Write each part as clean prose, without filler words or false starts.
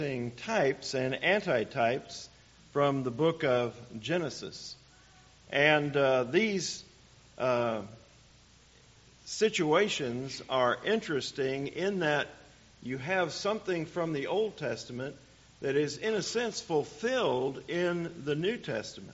Types and antitypes from the book of Genesis. And these situations are interesting in that you have something from the Old Testament that is, in a sense, fulfilled in the New Testament.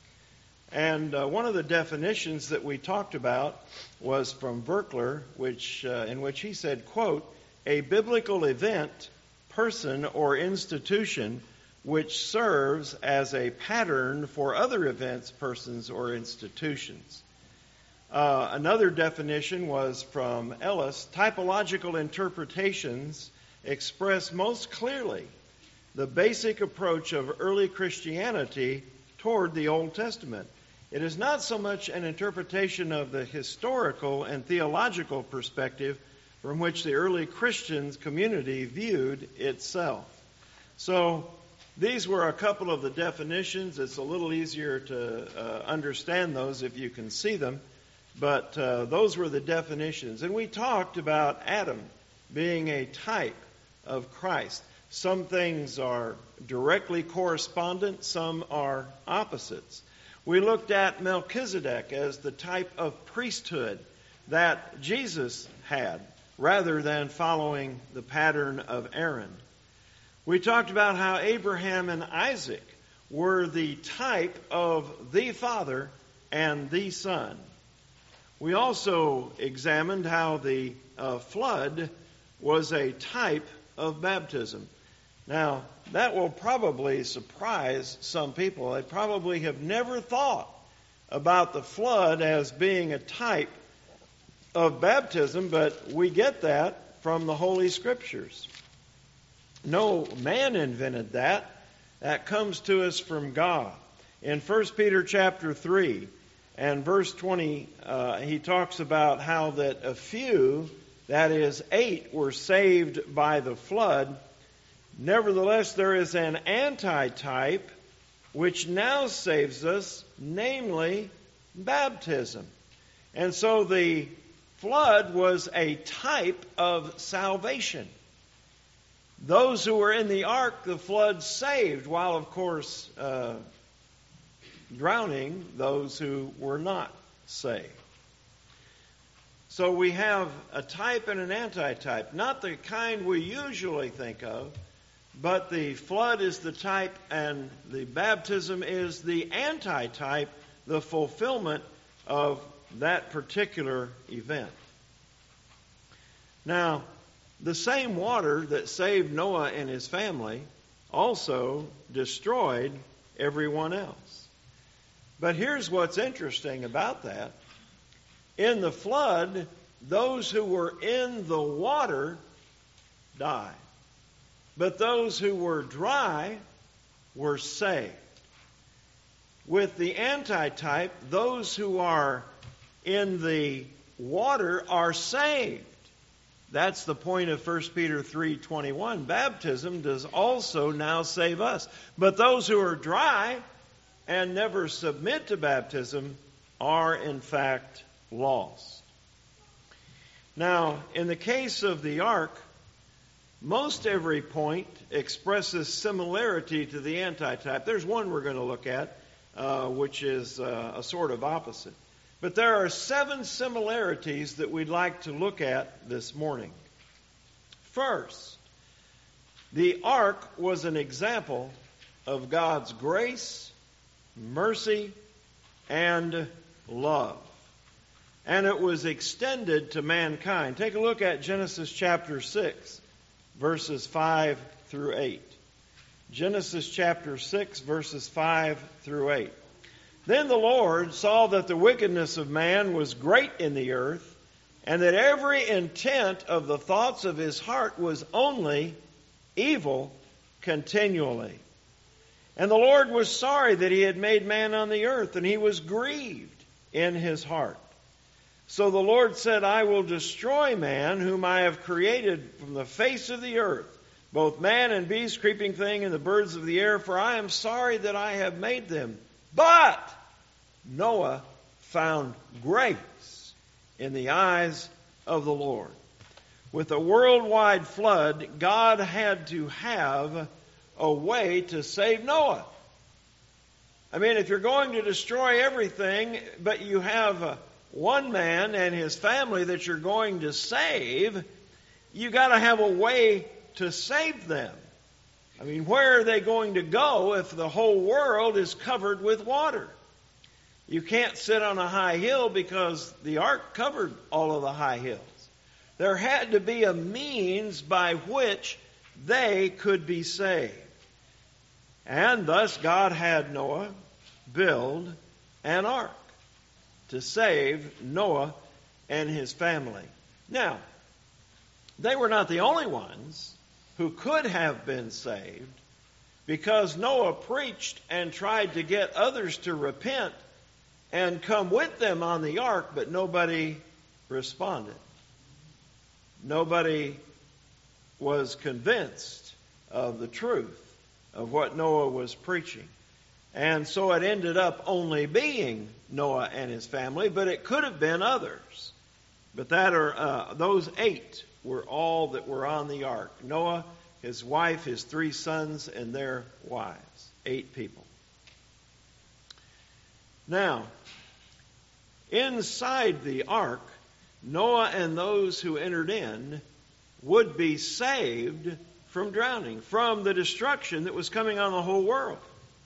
And one of the definitions that we talked about was from Verkler, in which he said, quote, a biblical event, person, or institution which serves as a pattern for other events, persons, or institutions. Another definition was from Ellis. Typological interpretations express most clearly the basic approach of early Christianity toward the Old Testament. It is not so much an interpretation of the historical and theological perspective from which the early Christian community viewed itself. So these were a couple of the definitions. It's a little easier to understand those if you can see them. But those were the definitions. And we talked about Adam being a type of Christ. Some things are directly correspondent, some are opposites. We looked at Melchizedek as the type of priesthood that Jesus had, rather than following the pattern of Aaron. We talked about how Abraham and Isaac were the type of the Father and the Son. We also examined how the flood was a type of baptism. Now, that will probably surprise some people. They probably have never thought about the flood as being a type of baptism, but we get that from the Holy Scriptures. No man invented that. That comes to us from God. In 1 Peter chapter 3 and verse 20, he talks about how that a few, that is 8, were saved by the flood. Nevertheless, there is an antitype which now saves us, namely baptism. And so the flood was a type of salvation. Those who were in the ark, the flood saved, while of course drowning those who were not saved. So we have a type and an antitype, not the kind we usually think of, but the flood is the type and the baptism is the antitype, the fulfillment of that particular event. Now, the same water that saved Noah and his family also destroyed everyone else. But here's what's interesting about that. In the flood, those who were in the water died. But those who were dry were saved. With the antitype, those who are in the water are saved. That's the point of 1 Peter 3:21. Baptism does also now save us. But those who are dry and never submit to baptism are in fact lost. Now, in the case of the ark, most every point expresses similarity to the antitype. There's one we're going to look at, which is a sort of opposite. But there are 7 similarities that we'd like to look at this morning. First, the ark was an example of God's grace, mercy, and love. And it was extended to mankind. Take a look at Genesis chapter 6, verses 5 through 8. Genesis chapter 6, verses 5 through 8. Then the Lord saw that the wickedness of man was great in the earth, and that every intent of the thoughts of his heart was only evil continually. And the Lord was sorry that he had made man on the earth, and he was grieved in his heart. So the Lord said, I will destroy man, whom I have created from the face of the earth, both man and beast, creeping thing, and the birds of the air, for I am sorry that I have made them. But Noah found grace in the eyes of the Lord. With a worldwide flood, God had to have a way to save Noah. I mean, if you're going to destroy everything, but you have one man and his family that you're going to save, you got to have a way to save them. I mean, where are they going to go if the whole world is covered with water? You can't sit on a high hill because the ark covered all of the high hills. There had to be a means by which they could be saved. And thus God had Noah build an ark to save Noah and his family. Now, they were not the only ones who could have been saved, because Noah preached and tried to get others to repent and come with them on the ark, but nobody responded. Nobody was convinced of the truth of what Noah was preaching. And so it ended up only being Noah and his family, but it could have been others. But those 8 were all that were on the ark. Noah, his wife, his 3 sons, and their wives. 8 people. Now, inside the ark, Noah and those who entered in would be saved from drowning, from the destruction that was coming on the whole world.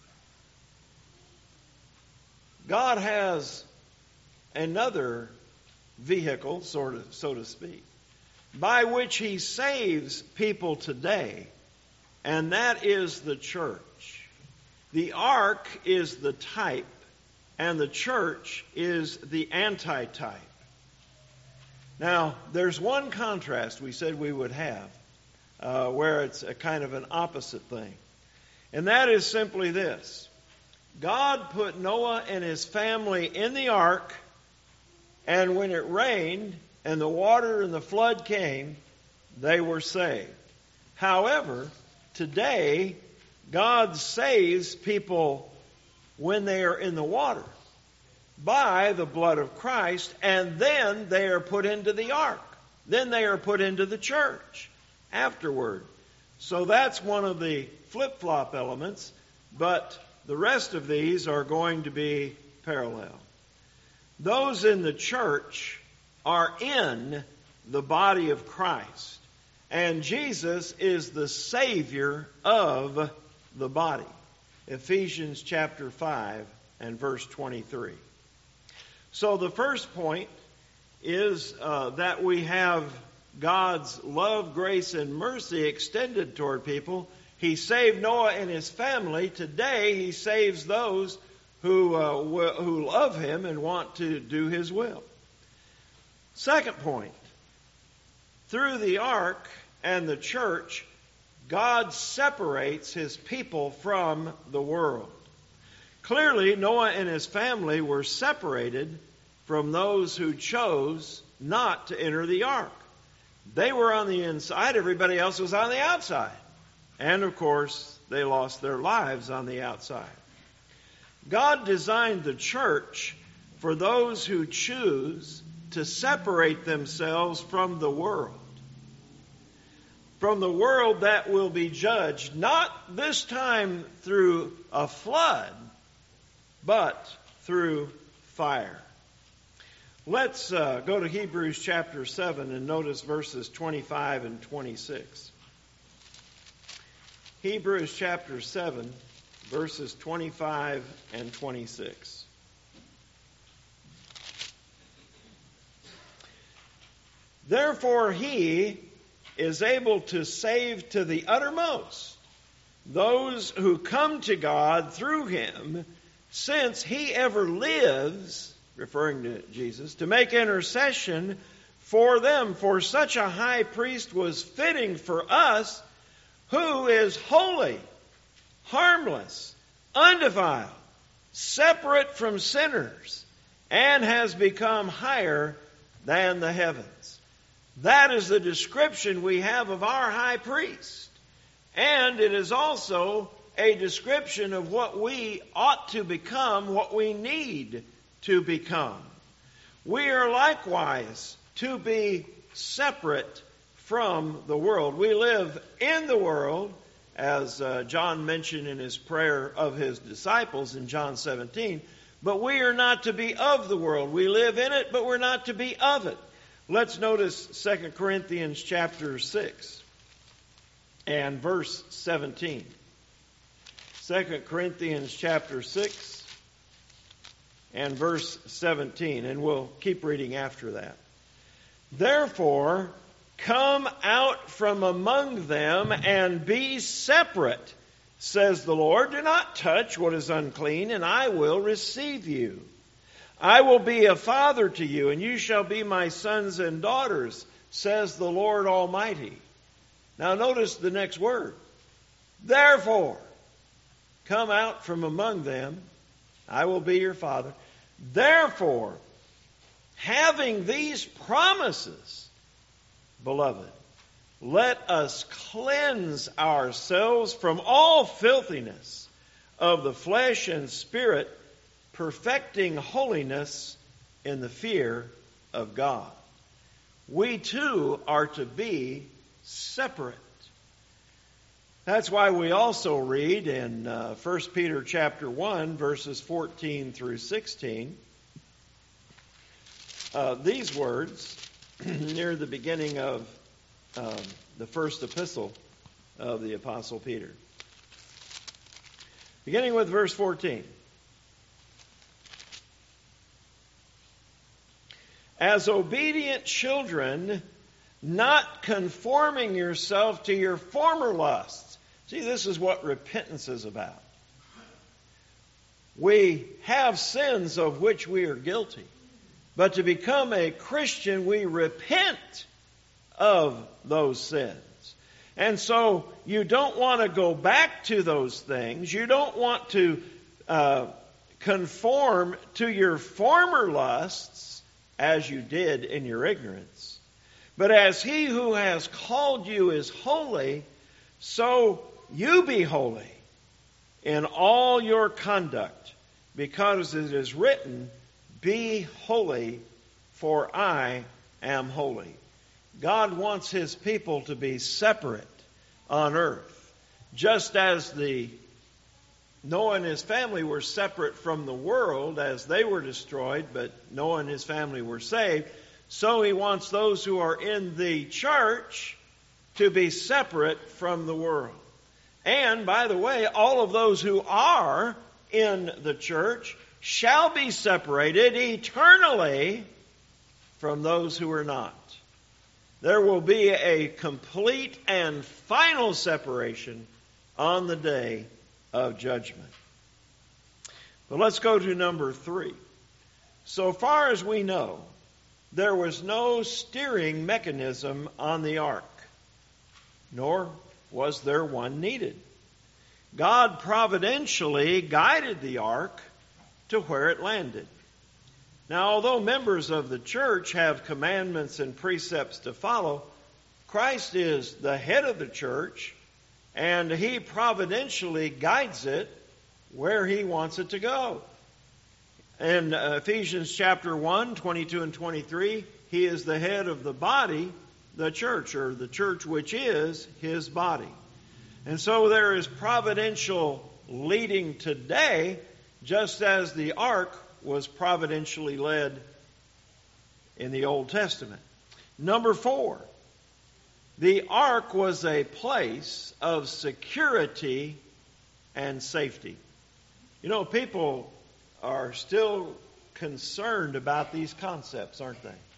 God has another vehicle, so to speak, by which He saves people today, and that is the church. The ark is the type, and the church is the antitype. Now, there's one contrast we said we would have, where it's a kind of an opposite thing. And that is simply this. God put Noah and his family in the ark, and when it rained and the water and the flood came, they were saved. However, today, God saves people when they are in the water by the blood of Christ, and then they are put into the ark. Then they are put into the church afterward. So that's one of the flip-flop elements, but the rest of these are going to be parallel. Those in the church are in the body of Christ, and Jesus is the Savior of the body. Ephesians chapter 5 and verse 23. So the first point is that we have God's love, grace, and mercy extended toward people. He saved Noah and his family. Today He saves those who love Him and want to do His will. Second point, through the ark and the church, God separates His people from the world. Clearly, Noah and his family were separated from those who chose not to enter the ark. They were on the inside, everybody else was on the outside. And of course, they lost their lives on the outside. God designed the church for those who choose to separate themselves from the world. From the world that will be judged, not this time through a flood, but through fire. Let's go to Hebrews chapter 7 and notice verses 25 and 26. Hebrews chapter 7, verses 25 and 26. Therefore He is able to save to the uttermost those who come to God through Him, since He ever lives, referring to Jesus, to make intercession for them. For such a high priest was fitting for us, who is holy, harmless, undefiled, separate from sinners, and has become higher than the heavens. That is the description we have of our high priest. And it is also a description of what we ought to become, what we need to become. We are likewise to be separate from the world. We live in the world, as John mentioned in his prayer of his disciples in John 17, but we are not to be of the world. We live in it, but we're not to be of it. Let's notice 2 Corinthians chapter 6 and verse 17. 2 Corinthians chapter 6 and verse 17, and we'll keep reading after that. Therefore, come out from among them and be separate, says the Lord. Do not touch what is unclean, and I will receive you. I will be a father to you, and you shall be my sons and daughters, says the Lord Almighty. Now notice the next word. Therefore, come out from among them. I will be your father. Therefore, having these promises, beloved, let us cleanse ourselves from all filthiness of the flesh and spirit, perfecting holiness in the fear of God. We too are to be separate. That's why we also read in 1 Peter chapter 1, verses 14 through 16, these words near the beginning of the first epistle of the Apostle Peter. Beginning with verse 14. As obedient children, not conforming yourself to your former lusts. See, this is what repentance is about. We have sins of which we are guilty. But to become a Christian, we repent of those sins. And so you don't want to go back to those things. You don't want to conform to your former lusts as you did in your ignorance. But as He who has called you is holy, so you be holy in all your conduct, because it is written, be holy, for I am holy. God wants His people to be separate on earth. Just as Noah and his family were separate from the world as they were destroyed, but Noah and his family were saved, so He wants those who are in the church to be separate from the world. And, by the way, all of those who are in the church shall be separated eternally from those who are not. There will be a complete and final separation on the day of judgment. But let's go to number 3. So far as we know, there was no steering mechanism on the ark, nor was there one needed. God providentially guided the ark to where it landed. Now, although members of the church have commandments and precepts to follow, Christ is the head of the church, and He providentially guides it where He wants it to go. In Ephesians chapter 1, 22 and 23, He is the head of the body, the church, or the church which is His body. And so there is providential leading today, just as the ark was providentially led in the Old Testament. Number 4, the ark was a place of security and safety. You know, people are still concerned about these concepts, aren't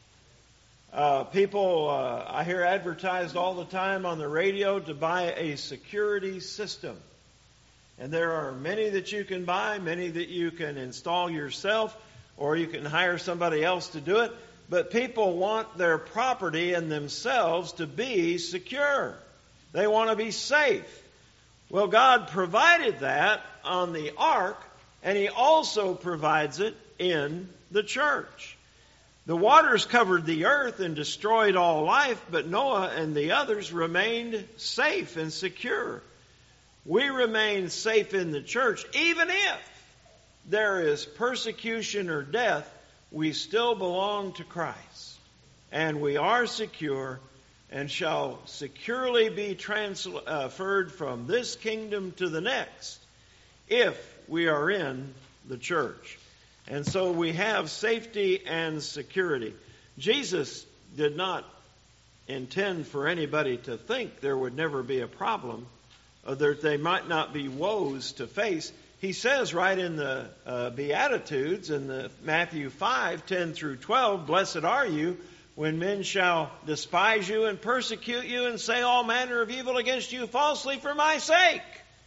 they? People, I hear advertised all the time on the radio to buy a security system. And there are many that you can buy, many that you can install yourself, or you can hire somebody else to do it. But people want their property and themselves to be secure. They want to be safe. Well, God provided that on the ark, and He also provides it in the church. The waters covered the earth and destroyed all life, but Noah and the others remained safe and secure. We remain safe in the church. Even if there is persecution or death, we still belong to Christ. And we are secure, and shall securely be transferred from this kingdom to the next if we are in the church. And so we have safety and security. Jesus did not intend for anybody to think there would never be a problem, or that they might not be woes to face. He says right in the Beatitudes, in the Matthew 5:10 through 12, "Blessed are you when men shall despise you and persecute you and say all manner of evil against you falsely for my sake.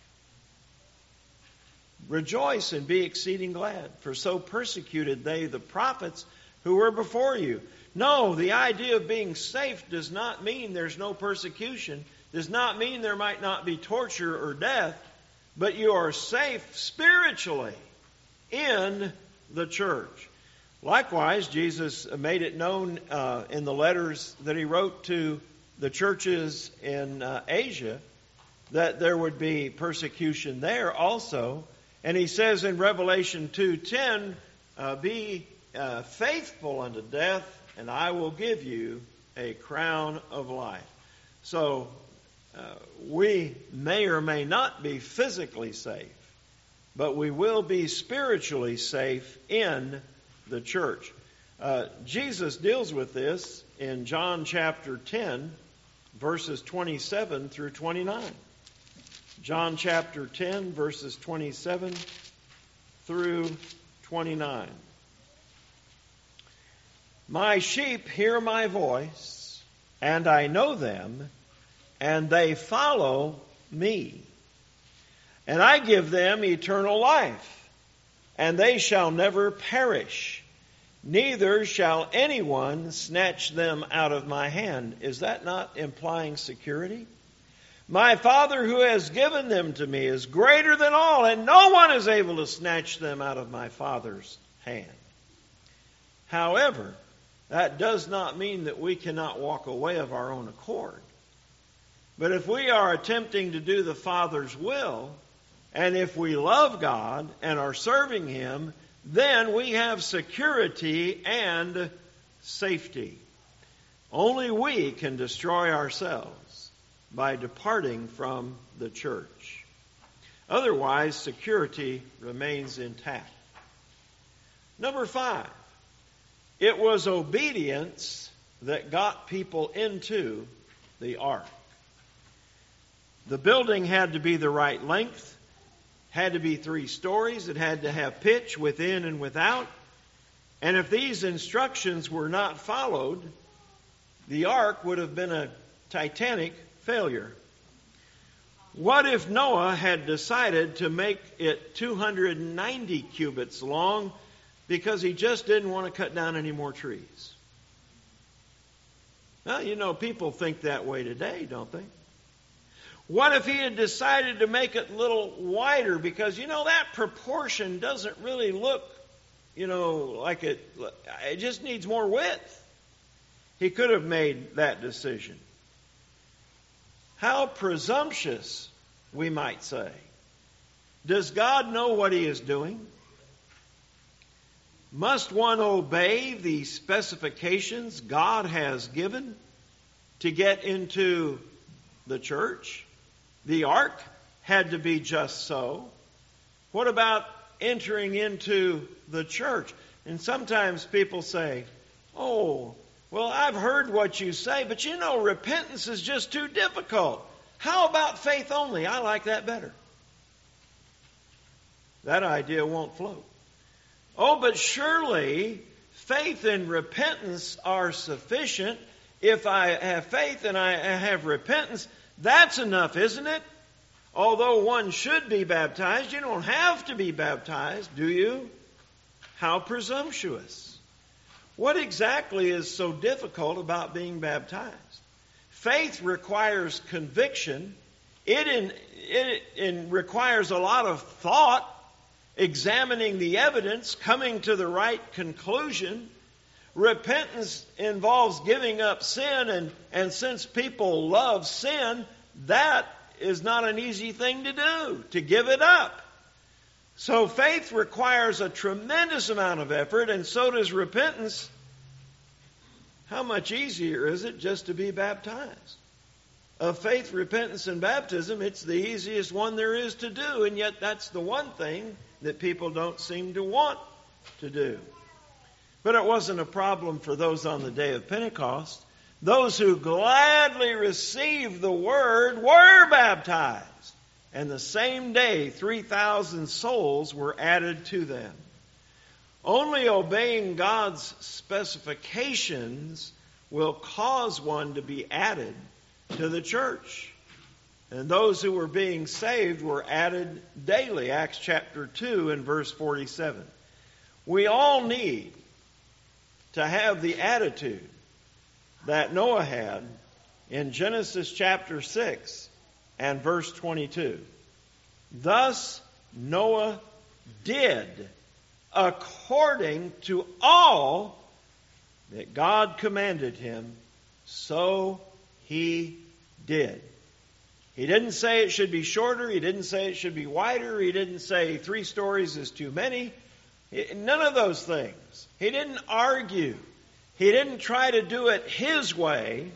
Rejoice and be exceeding glad, for so persecuted they the prophets who were before you." No, the idea of being safe does not mean there's no persecution, does not mean there might not be torture or death, but you are safe spiritually in the church. Likewise, Jesus made it known in the letters that he wrote to the churches in Asia that there would be persecution there also. And he says in Revelation 2:10, "Be faithful unto death, and I will give you a crown of life." So we may or may not be physically safe, but we will be spiritually safe in the church. Jesus deals with this in John chapter 10, verses 27 through 29. John chapter 10, verses 27 through 29. "My sheep hear my voice, and I know them, and they follow me. And I give them eternal life, and they shall never perish, neither shall anyone snatch them out of my hand." Is that not implying security? "My Father who has given them to me is greater than all, and no one is able to snatch them out of my Father's hand." However, that does not mean that we cannot walk away of our own accord. But if we are attempting to do the Father's will, and if we love God and are serving Him, then we have security and safety. Only we can destroy ourselves by departing from the church. Otherwise, security remains intact. Number 5, it was obedience that got people into the ark. The building had to be the right length, had to be 3 stories, it had to have pitch within and without. And if these instructions were not followed, the ark would have been a titanic failure. What if Noah had decided to make it 290 cubits long because he just didn't want to cut down any more trees? Well, people think that way today, don't they? What if he had decided to make it a little wider because, that proportion doesn't really look, like it just needs more width? He could have made that decision. How presumptuous, we might say. Does God know what He is doing? Must one obey the specifications God has given to get into the church? The ark had to be just so. What about entering into the church? And sometimes people say, "Oh, well, I've heard what you say, but repentance is just too difficult. How about faith only? I like that better." That idea won't float. "Oh, but surely faith and repentance are sufficient. If I have faith and I have repentance, that's enough, isn't it? Although one should be baptized, you don't have to be baptized, do you?" How presumptuous. What exactly is so difficult about being baptized? Faith requires conviction. It requires a lot of thought, examining the evidence, coming to the right conclusion. Repentance involves giving up sin, and since people love sin, that is not an easy thing to do, to give it up. So faith requires a tremendous amount of effort, and so does repentance. how much easier is it just to be baptized? Of faith, repentance, and baptism, it's the easiest one there is to do, and yet that's the one thing that people don't seem to want to do. But it wasn't a problem for those on the day of Pentecost. Those who gladly received the Word were baptized. And the same day, 3,000 souls were added to them. Only obeying God's specifications will cause one to be added to the church. And those who were being saved were added daily. Acts chapter 2 and verse 47. We all need to have the attitude that Noah had in Genesis chapter 6 and verse 22. Thus Noah did according to all that God commanded him, so he did. He didn't say it should be shorter. He didn't say it should be wider. He didn't say 3 stories is too many. None of those things. He didn't argue. He didn't try to do it his way.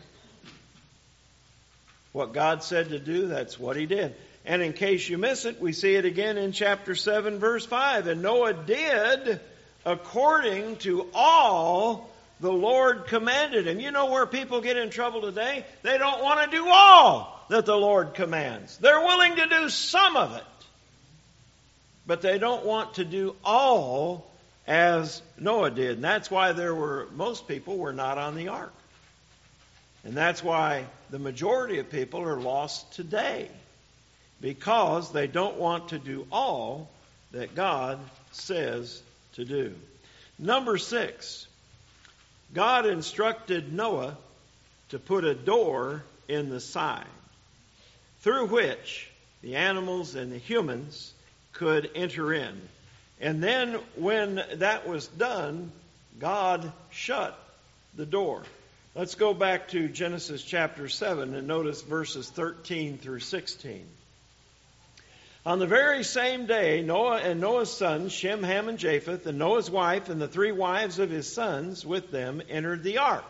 What God said to do, that's what he did. And in case you miss it, we see it again in chapter 7, verse 5. And Noah did according to all the Lord commanded him. You know where people get in trouble today? They don't want to do all that the Lord commands. They're willing to do some of it, but they don't want to do all as Noah did. And that's why most people were not on the ark. And that's why the majority of people are lost today, because they don't want to do all that God says to do. Number 6, God instructed Noah to put a door in the side through which the animals and the humans could enter in. And then when that was done, God shut the door. Let's go back to Genesis chapter 7 and notice verses 13 through 16. On the very same day, Noah and Noah's sons, Shem, Ham, and Japheth, and Noah's wife and the 3 wives of his sons with them entered the ark.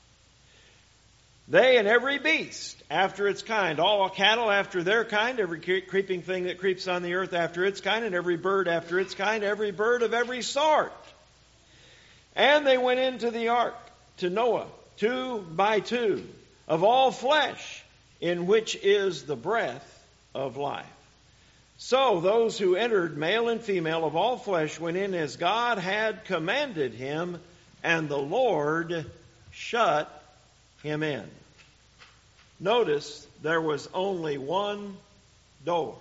They and every beast after its kind, all cattle after their kind, every creeping thing that creeps on the earth after its kind, and every bird after its kind, every bird of every sort. And they went into the ark to Noah, 2 by 2, of all flesh, in which is the breath of life. So those who entered, male and female of all flesh, went in as God had commanded him, and the Lord shut him in. Notice there was only one door.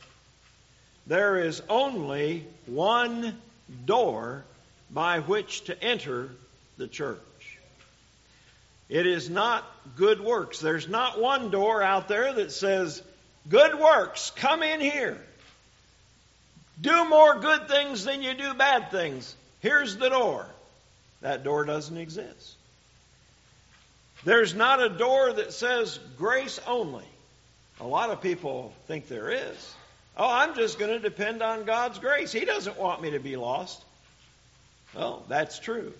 There is only one door by which to enter the church. It is not good works. There's not one door out there that says, good works, come in here. Do more good things than you do bad things. Here's the door. That door doesn't exist. There's not a door that says grace only. A lot of people think there is. Oh, I'm just going to depend on God's grace. He doesn't want me to be lost. Well, that's true.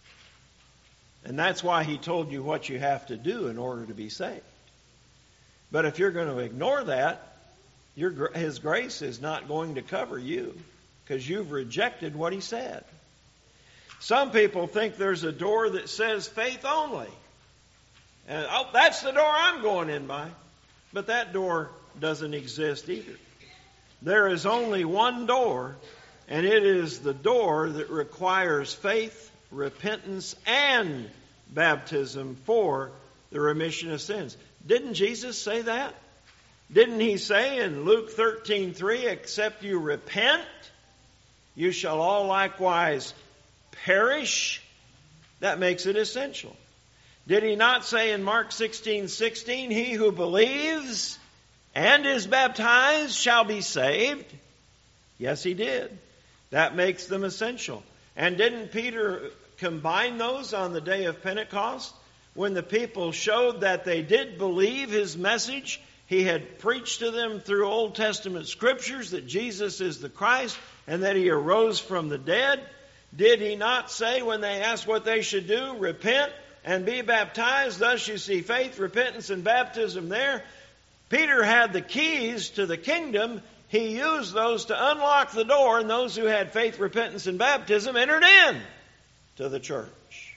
And that's why He told you what you have to do in order to be saved. But if you're going to ignore that, His grace is not going to cover you, because you've rejected what He said. Some people think there's a door that says faith only. And, that's the door I'm going in by. But that door doesn't exist either. There is only one door, and it is the door that requires faith, repentance, and baptism for the remission of sins. Didn't Jesus say that? Didn't He say in Luke 13:3, except you repent, you shall all likewise perish? That makes it essential. Did He not say in Mark 16:16, he who believes and is baptized shall be saved? Yes, He did. That makes them essential. And didn't Peter combine those on the day of Pentecost? When the people showed that they did believe His message, He had preached to them through Old Testament scriptures that Jesus is the Christ and that He arose from the dead. Did He not say when they asked what they should do, repent and be baptized. Thus you see faith, repentance, and baptism there. Peter had the keys to the kingdom. He used those to unlock the door, and those who had faith, repentance, and baptism entered in to the church.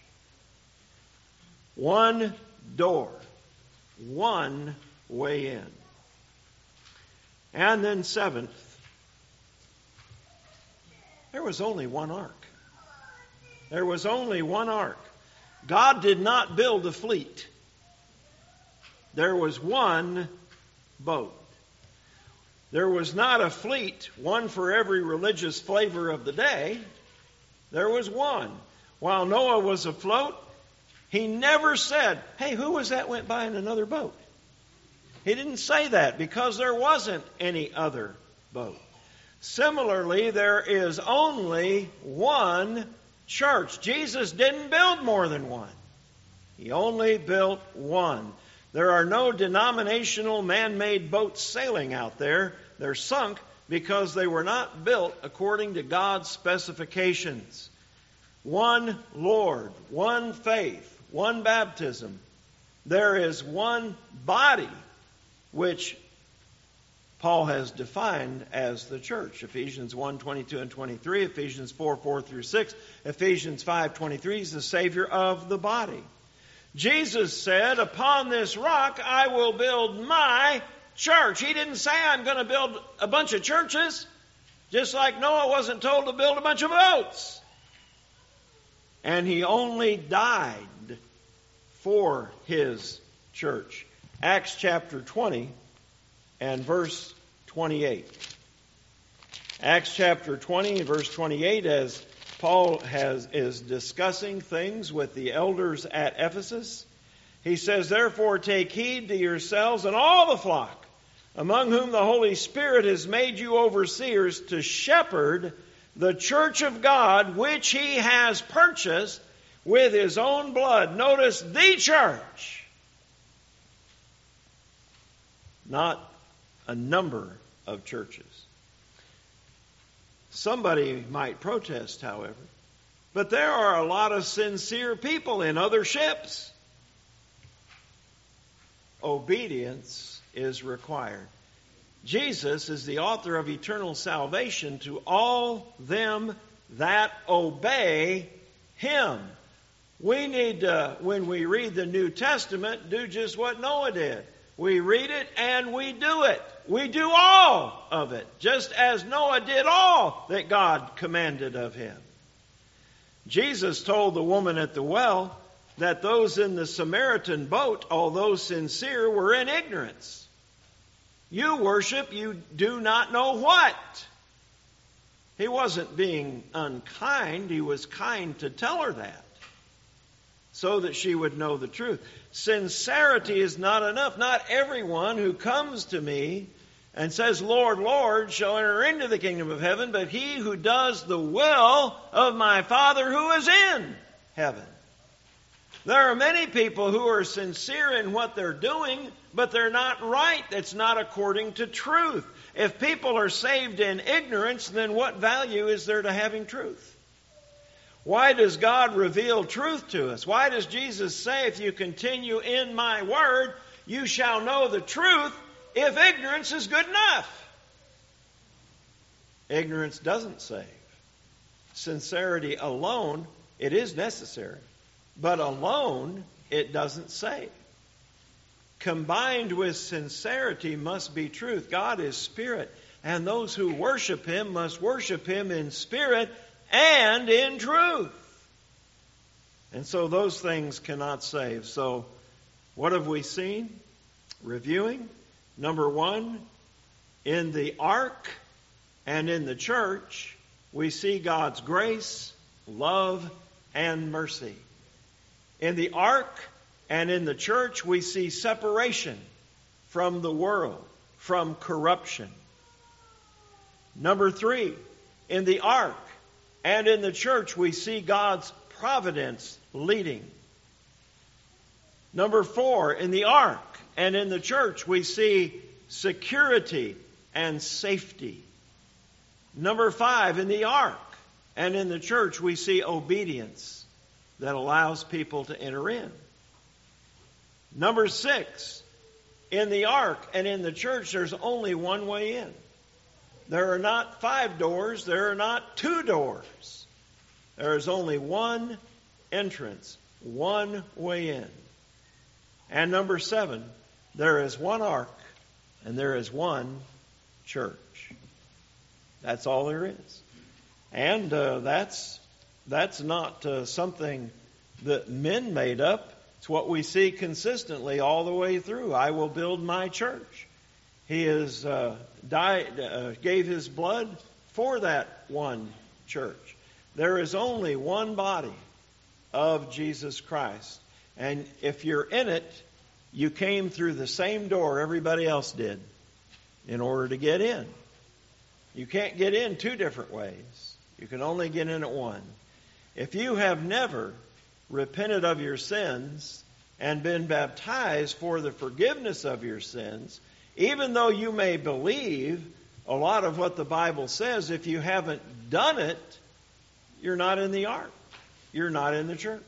One door, one way in. And then seventh, there was only one ark. There was only one ark. God did not build a fleet. There was one boat. There was not a fleet, one for every religious flavor of the day. There was one. While Noah was afloat, he never said, "Hey, who was that went by in another boat?" He didn't say that because there wasn't any other boat. Similarly, there is only one church. Jesus didn't build more than one. He only built one. There are no denominational man-made boats sailing out there. They're sunk because they were not built according to God's specifications. One Lord, one faith, one baptism. There is one body, which Paul has defined as the church. Ephesians 1:22 and 23, Ephesians 4:4 through 6, Ephesians 5:23 is the Savior of the body. Jesus said, "Upon this rock I will build my church." He didn't say, "I'm going to build a bunch of churches," just like Noah wasn't told to build a bunch of boats. And he only died for his church. Acts chapter 20 and verse 28. Acts chapter 20 and verse 28, as Paul is discussing things with the elders at Ephesus. He says, "Therefore take heed to yourselves and all the flock, among whom the Holy Spirit has made you overseers, to shepherd the church of God, which he has purchased with his own blood." Notice, the church. Not a number of churches. Somebody might protest, however, but there are a lot of sincere people in other ships. Obedience is required. Jesus is the author of eternal salvation to all them that obey him. We need to, when we read the New Testament, do just what Noah did. We read it and we do it. We do all of it, just as Noah did all that God commanded of him. Jesus told the woman at the well that those in the Samaritan boat, although sincere, were in ignorance. You worship, you do not know what. He wasn't being unkind. He was kind to tell her that, so that she would know the truth. Sincerity is not enough. Not everyone who comes to me and says, "Lord, Lord," shall enter into the kingdom of heaven, but he who does the will of my Father who is in heaven. There are many people who are sincere in what they're doing, but they're not right. It's not according to truth. If people are saved in ignorance, then what value is there to having truth? Why does God reveal truth to us? Why does Jesus say, "If you continue in my word, you shall know the truth," if ignorance is good enough? Ignorance doesn't save. Sincerity alone, it is necessary, but alone it doesn't save. Combined with sincerity must be truth. God is spirit, and those who worship him must worship him in spirit and in truth. And so those things cannot save. So what have we seen? Reviewing. Number one, in the ark and in the church, we see God's grace, love, and mercy. In the ark and in the church, we see separation from the world, from corruption. Number three, in the ark and in the church, we see God's providence leading. Number four, in the ark and in the church, we see security and safety. Number five, in the ark and in the church, we see obedience. that allows people to enter in. Number 6, in the ark and in the church, there's only one way in. There are not 5 doors. There are not 2 doors. There is only one entrance, one way in. And number 7, there is one ark and there is one church. That's all there is. And that's not something that men made up. It's what we see consistently all the way through. I will build my church. He has gave his blood for that one church. There is only one body of Jesus Christ. And if you're in it, you came through the same door everybody else did in order to get in. You can't get in 2 different ways. You can only get in at one. If you have never repented of your sins and been baptized for the forgiveness of your sins, even though you may believe a lot of what the Bible says, if you haven't done it, you're not in the ark. You're not in the church.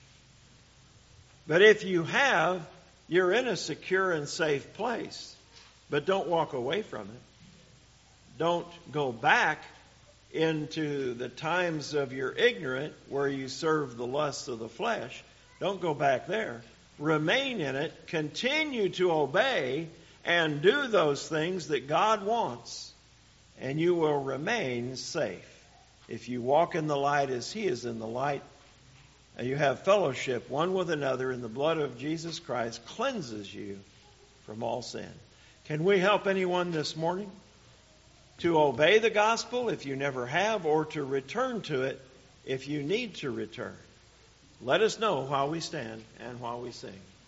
But if you have, you're in a secure and safe place. But don't walk away from it. Don't go back into the times of your ignorance where you serve the lusts of the flesh. Don't go back there. Remain in it. Continue to obey and do those things that God wants. And you will remain safe. If you walk in the light as He is in the light, and you have fellowship one with another, in the blood of Jesus Christ cleanses you from all sin. Can we help anyone this morning to obey the gospel if you never have, or to return to it if you need to return? Let us know while we stand and while we sing.